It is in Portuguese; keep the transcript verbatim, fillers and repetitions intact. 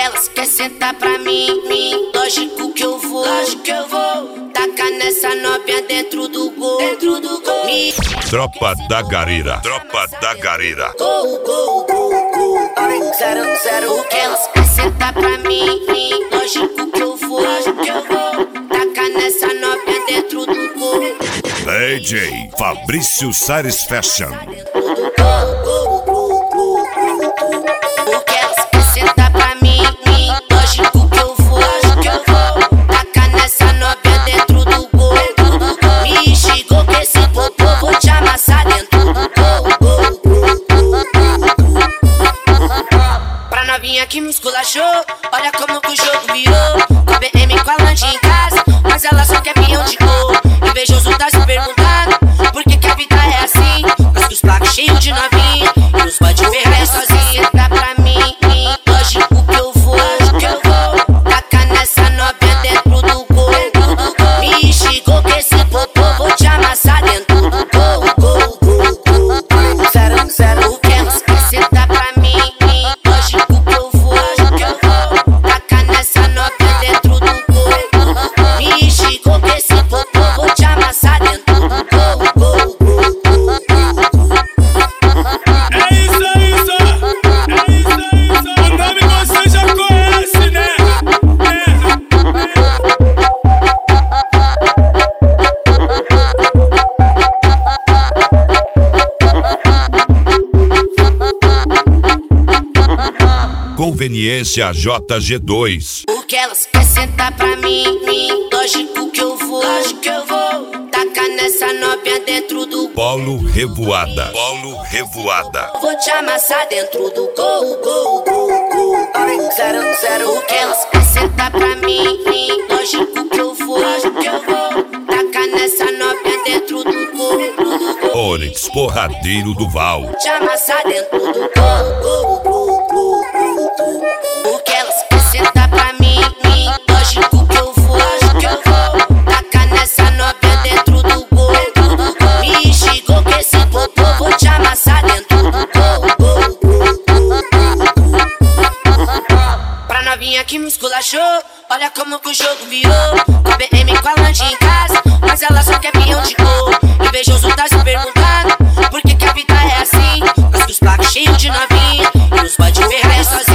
elas quer sentar pra mim, mim. Lógico que eu vou, lógico que eu vou. Tacar nessa novinha dentro do gol, dentro do gol. Me... Tropa da Gareira, Tropa da Gareira. Gol, gol, gol, gol. Zero, zero. O que elas quer sentar pra mim, mim. Lógico que eu vou, lógico que eu vou. Tacar nessa novinha dentro do gol. D J Fabrício Sares Fashion. O que elas quer sentar pra mim, mim. Lógico que eu vou, lógico que eu vou. Tacar nessa novinha dentro do gol. Me xingou que esse popô vou te amassar dentro do gol. Pra novinha que me esculachou, olha como que o jogo virou. Com a B M com a lanche em casa, mas ela só quer pinhão de gol. Invejoso tá se perguntando por que que a vida é assim. Mas que os placos cheios de novinha e os boy de ferrar sozinha. Dá pra mim, mim, lógico que eu vou, lógico que eu vou. Tacar nessa novinha dentro do gol. Me xingou que esse popô vou te amassar dentro do gol. Zero, zero. O que elas quer sentar pra mim, mim. Lógico que eu vou, lógico que eu vou. Tacar nessa novinha dentro do gol. Me xingou que esse popô vou te amassar dentro do gol. É isso, é isso, é isso, é isso. O nome você já conhece, né? Conveniência J G dois. O que elas quer sentar pra mim, mim. Lógico que eu vou, lógico que eu vou. Tacar nessa novinha dentro do Polo Revoada, Polo Revoada. vou te amassar dentro do gol, gol, gol, gol. Zero, zero. O que elas quer sentar pra mim, mim. Lógico que eu vou, lógico que eu vou. Tacar nessa novinha dentro do gol. Onyx Porradeiro do Val. Te amassar dentro do gol, gol, gol, gol. O que elas quer sentar pra mim, mim. Lógico que eu vou, lógico que eu vou. Tacar nessa novinha dentro do gol. Me xingou que esse popô vou te amassar dentro do gol. Pra novinha que me esculachou, olha como que o jogo virou. Com a B M com a lanche em casa, mas ela só quer pinhão de gol. Invejoso tá se perguntando por que que a vida é assim. Mas que os placos cheios de novinha e os boy de ferrar sozinha.